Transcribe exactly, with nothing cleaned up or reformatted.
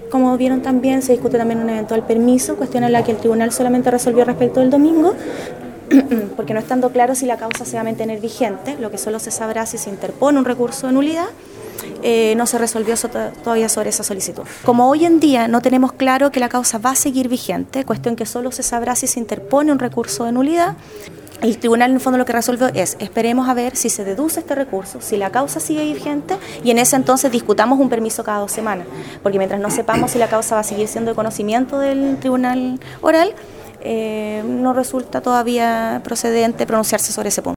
Como vieron también, se discute también un eventual permiso, cuestión en la que el tribunal solamente resolvió respecto del domingo, porque no estando claro si la causa se va a mantener vigente, lo que solo se sabrá si se interpone un recurso de nulidad. Eh, no se resolvió so todavía sobre esa solicitud. Como hoy en día no tenemos claro que la causa va a seguir vigente, cuestión que solo se sabrá si se interpone un recurso de nulidad, el tribunal en el fondo lo que resolvió es, esperemos a ver si se deduce este recurso, si la causa sigue vigente, y en ese entonces discutamos un permiso cada dos semanas, porque mientras no sepamos si la causa va a seguir siendo de conocimiento del tribunal oral, eh, no resulta todavía procedente pronunciarse sobre ese punto.